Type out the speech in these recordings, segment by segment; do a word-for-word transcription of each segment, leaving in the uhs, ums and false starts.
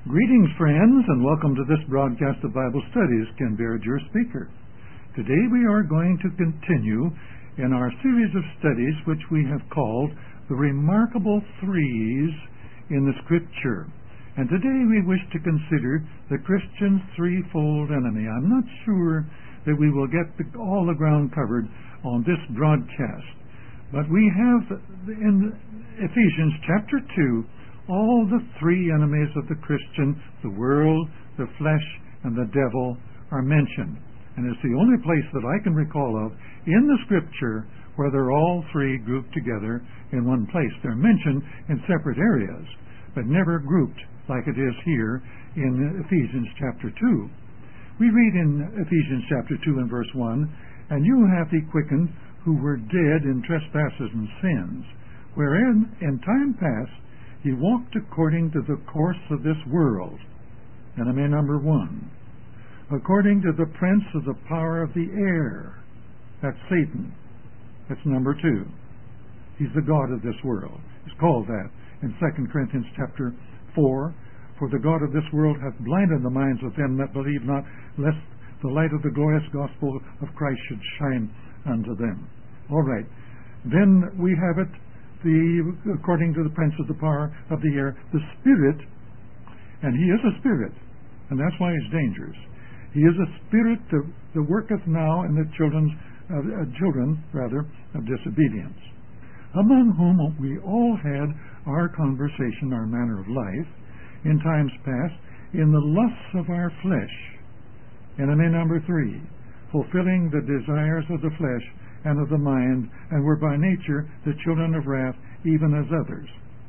Greetings, friends, and welcome to this broadcast of Bible Studies. Ken Baird, your speaker. Today we are going to continue in our series of studies which we have called The Remarkable Threes in the Scripture. And today we wish to consider the Christian's threefold enemy. I'm not sure that we will get the, all the ground covered on this broadcast, but we have in Ephesians chapter two all the three enemies of the Christian, the world, the flesh, and the devil, are mentioned. And it's the only place that I can recall of in the Scripture where they're all three grouped together in one place. They're mentioned in separate areas, but never grouped like it is here in Ephesians chapter two. We read in Ephesians chapter two and verse one, "And you hath he quickened who were dead in trespasses and sins, wherein in time past he walked according to the course of this world," enemy number one, "according to the prince of the power of the air," that's Satan, that's number two. He's the god of this world. He's called that in Second Corinthians chapter four, "For the god of this world hath blinded the minds of them that believe not, lest the light of the glorious gospel of Christ should shine unto them." All right. Then we have it, the according to the prince of the power of the air, the spirit, and he is a spirit, and that's why he's dangerous. He is a spirit that, that worketh now in the children's uh, uh, children rather of disobedience, among whom we all had our conversation, our manner of life, in times past, in the lusts of our flesh, enemy number three, fulfilling the desires of the flesh and of the mind, and were by nature the children of wrath, even as others.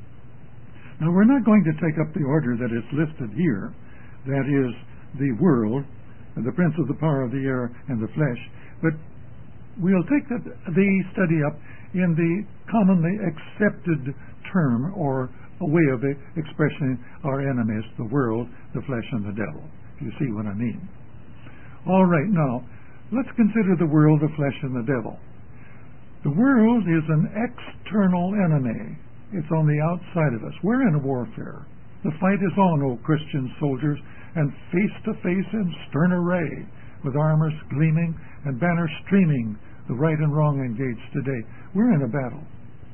Now, we're not going to take up the order that is listed here, that is, the world, the prince of the power of the air, and the flesh, but we'll take the, the study up in the commonly accepted term, or a way of expressing our enemies, the world, the flesh, and the devil, if you see what I mean. All right, now, let's consider the world, the flesh, and the devil. The world is an external enemy. It's on the outside of us. We're in a warfare. The fight is on, O Christian soldiers, and face to face in stern array, with armors gleaming and banners streaming, the right and wrong engaged today. We're in a battle.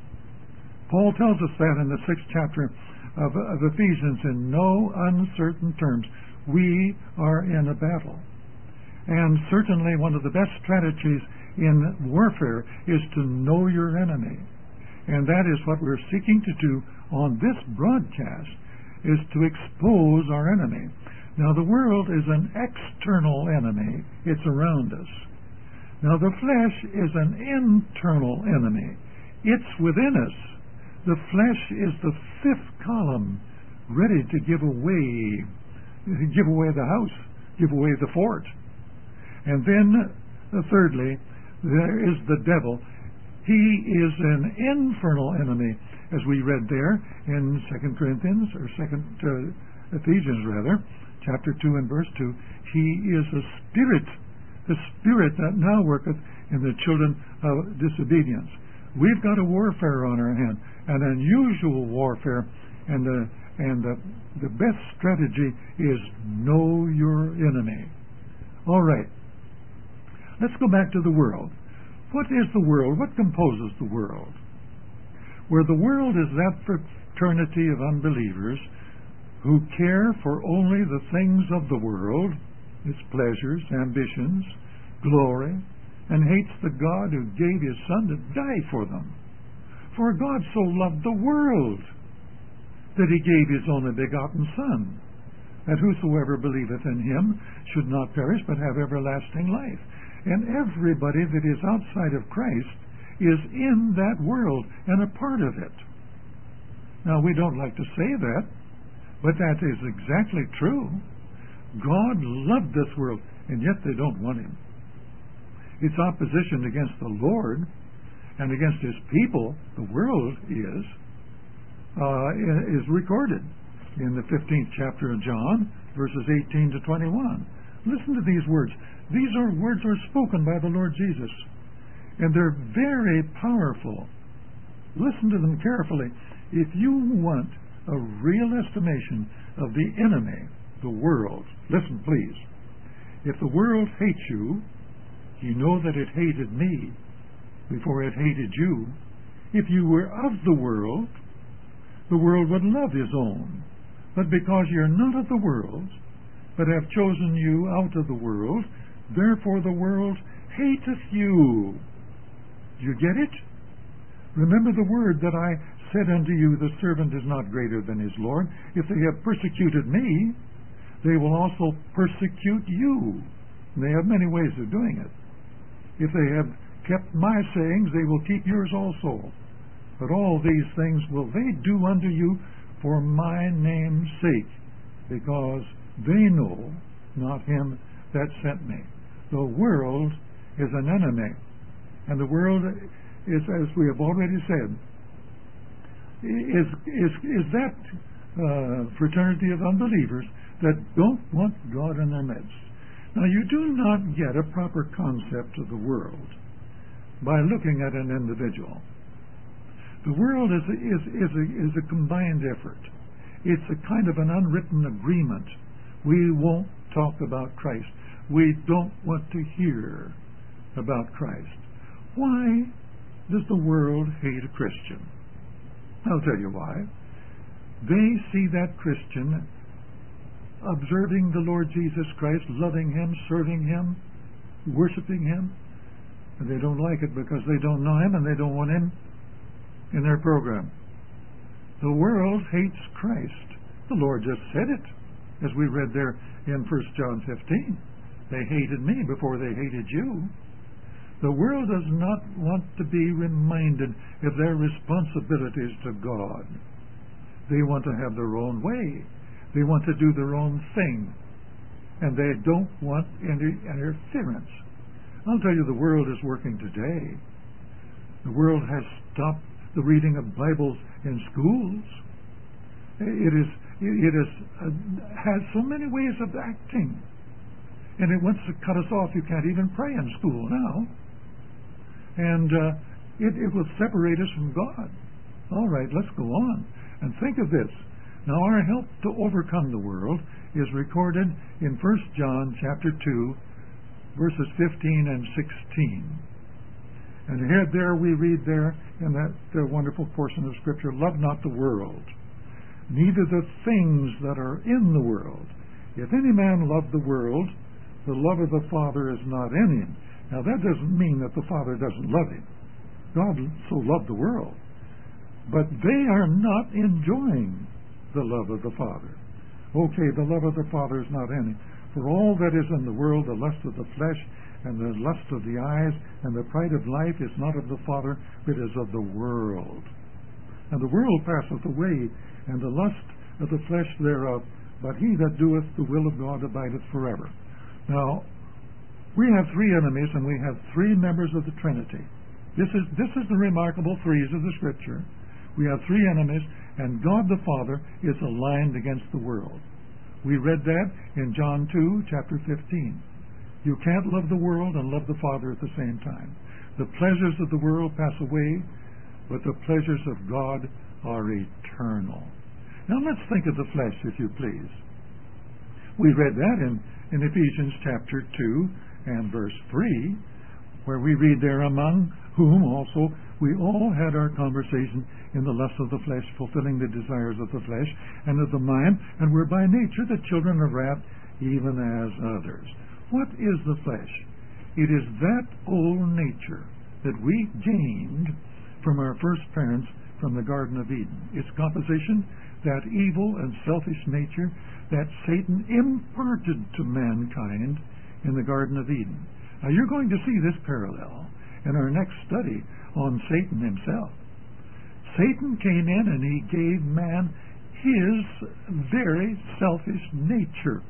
Paul tells us that in the sixth chapter of, of Ephesians in no uncertain terms. We are in a battle. And certainly one of the best strategies in warfare is to know your enemy. And that is what we're seeking to do on this broadcast, is to expose our enemy. Now, the world is an external enemy. It's around us. Now, the flesh is an internal enemy. It's within us. The flesh is the fifth column, ready to give away, give away the house, give away the fort. And then, uh, thirdly, there is the devil. He is an infernal enemy, as we read there in Second Corinthians, or Second uh, Ephesians rather, chapter two and verse two. He is a spirit, the spirit that now worketh in the children of disobedience. We've got a warfare on our hand, an unusual warfare, and the and the, the best strategy is know your enemy. All right. Let's go back to the world. What is the world? What composes the world? Where the world is that fraternity of unbelievers who care for only the things of the world, its pleasures, ambitions, glory, and hates the God who gave his Son to die for them. For God so loved the world that he gave his only begotten Son, that whosoever believeth in him should not perish but have everlasting life. And everybody that is outside of Christ is in that world and a part of it. Now, we don't like to say that, but that is exactly true. God loved this world, and yet they don't want him. Its opposition against the Lord and against his people, the world is, uh, is recorded in the fifteenth chapter of John, verses eighteen to twenty-one. Listen to these words. These are words are spoken by the Lord Jesus, and they're very powerful. Listen to them carefully. If you want a real estimation of the enemy, the world. Listen, please. If the world hates you, you know that it hated me before it hated you. If you were of the world, the world would love his own. But because you're not of the world, but have chosen you out of the world, therefore the world hateth you. Do you get it? Remember the word that I said unto you, the servant is not greater than his Lord. If they have persecuted me, they will also persecute you. And they have many ways of doing it. If they have kept my sayings, they will keep yours also. But all these things will they do unto you for my name's sake, because they know not him that sent me. The world is an enemy. And the world is, as we have already said, is, is, is that uh, fraternity of unbelievers that don't want God in their midst. Now, you do not get a proper concept of the world by looking at an individual. The world is a, is, is, a, is a combined effort. It's a kind of an unwritten agreement. We won't talk about Christ. We don't want to hear about Christ. Why does the world hate a Christian? I'll tell you why. They see that Christian observing the Lord Jesus Christ, loving him, serving him, worshiping him, and they don't like it because they don't know him and they don't want him in their program. The world hates Christ. The Lord just said it, as we read there in First John fifteen. They hated me before they hated you. The world does not want to be reminded of their responsibilities to God. They want to have their own way. They want to do their own thing. And they don't want any interference. I'll tell you, the world is working today. The world has stopped the reading of Bibles in schools. It is, it is, uh, has so many ways of acting. And it wants to cut us off. You can't even pray in school now. And uh, it, it will separate us from God. All right, let's go on. And think of this. Now, our help to overcome the world is recorded in First John chapter two, verses fifteen and sixteen. And here, there we read there in that uh, wonderful portion of Scripture, love not the world, neither the things that are in the world. If any man love the world, the love of the Father is not in him. Now, that doesn't mean that the Father doesn't love him. God so loved the world. But they are not enjoying the love of the Father. Okay, the love of the Father is not in him. For all that is in the world, the lust of the flesh, and the lust of the eyes, and the pride of life is not of the Father, but is of the world. And the world passeth away, and the lust of the flesh thereof, but he that doeth the will of God abideth forever. Now, we have three enemies, and we have three members of the Trinity. This is, this is the remarkable threes of the Scripture. We have three enemies, and God the Father is aligned against the world. We read that in John two, chapter fifteen. You can't love the world and love the Father at the same time. The pleasures of the world pass away, but the pleasures of God are eternal. Now let's think of the flesh, if you please. We read that in, in Ephesians chapter two and verse three, where we read there, among whom also we all had our conversation in the lust of the flesh, fulfilling the desires of the flesh and of the mind, and were by nature the children of wrath, even as others. What is the flesh? It is that old nature that we gained from our first parents from the Garden of Eden. Its composition, that evil and selfish nature that Satan imparted to mankind in the Garden of Eden. Now, you're going to see this parallel in our next study on Satan himself. Satan came in and he gave man his very selfish nature.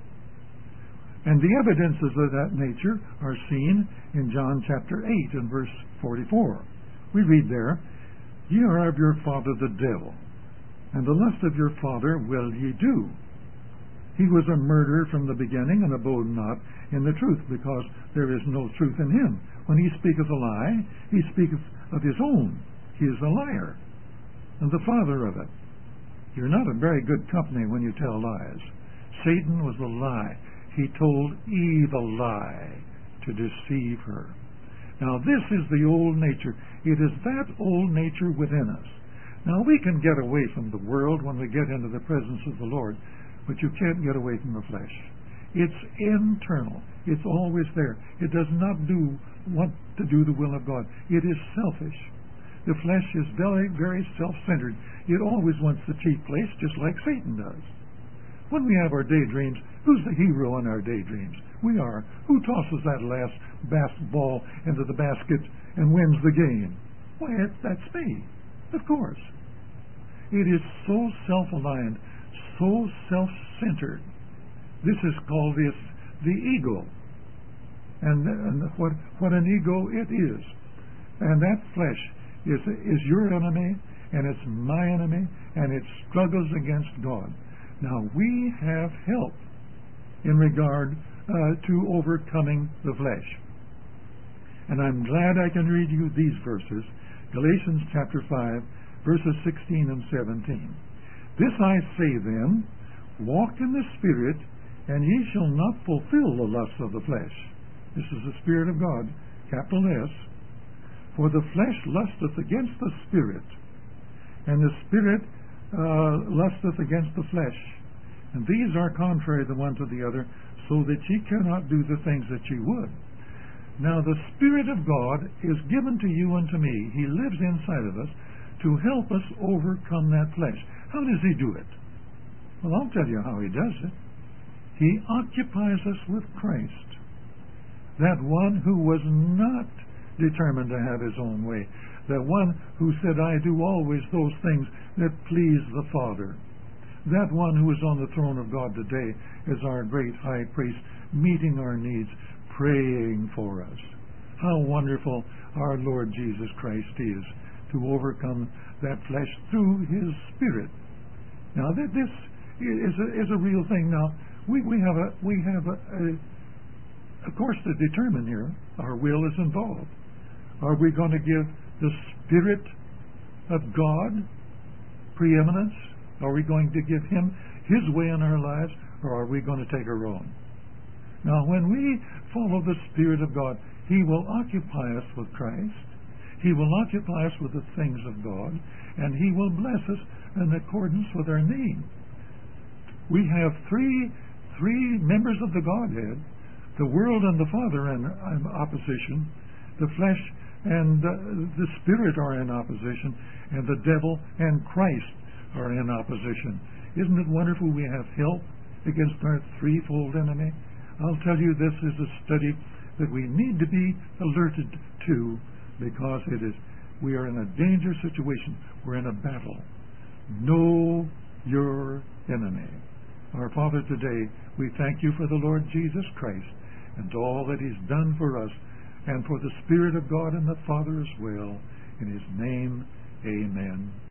And the evidences of that nature are seen in John chapter eight and verse forty-four. We read there, ye are of your father the devil, and the lust of your father will ye do. He was a murderer from the beginning, and abode not in the truth, because there is no truth in him. When he speaketh a lie, he speaketh of his own. He is a liar, and the father of it. You're not a very good company when you tell lies. Satan was the lie. He told Eve a lie to deceive her. Now, this is the old nature. It is that old nature within us. Now, we can get away from the world when we get into the presence of the Lord, but you can't get away from the flesh. It's internal. It's always there. It does not do want to do the will of God. It is selfish. The flesh is very, very self-centered. It always wants the chief place, just like Satan does. When we have our daydreams, who's the hero in our daydreams? We are. Who tosses that last basketball into the basket and wins the game? Why, that's me, of course. It is so self-aligned, so self-centered. This is called this, the ego. And, and what, what an ego it is. And that flesh is, is your enemy, and it's my enemy, and it struggles against God. Now, we have help in regard uh, to overcoming the flesh. And I'm glad I can read you these verses, Galatians chapter five, verses sixteen and seventeen. This I say then, walk in the Spirit, and ye shall not fulfill the lusts of the flesh. This is the Spirit of God, capital S. For the flesh lusteth against the Spirit, and the Spirit uh, lusteth against the flesh. And these are contrary the one to the other, so that ye cannot do the things that ye would. Now the Spirit of God is given to you and to me. He lives inside of us to help us overcome that flesh. How does He do it? Well, I'll tell you how He does it. He occupies us with Christ, that one who was not determined to have His own way, that one who said, I do always those things that please the Father, that one who is on the throne of God today is our great high priest, meeting our needs, praying for us. How wonderful our Lord Jesus Christ is to overcome that flesh through His Spirit. Now, that this is a, is a real thing. Now, we, we have a we have a, a of course to determine here. Our will is involved. Are we going to give the Spirit of God preeminence? Are we going to give Him His way in our lives, or are we going to take our own? Now, when we follow the Spirit of God, He will occupy us with Christ. He will occupy us with the things of God, and He will bless us in accordance with our need. We have three three members of the Godhead. The world and the Father are in opposition. The flesh and uh, the Spirit are in opposition. And the devil and Christ are in opposition. Isn't it wonderful we have help against our threefold enemy? I'll tell you, this is a study that we need to be alerted to, because it is we are in a dangerous situation. We're in a battle. Know your enemy. Our Father, today, we thank You for the Lord Jesus Christ and all that He's done for us, and for the Spirit of God and the Father as well. In His name, amen.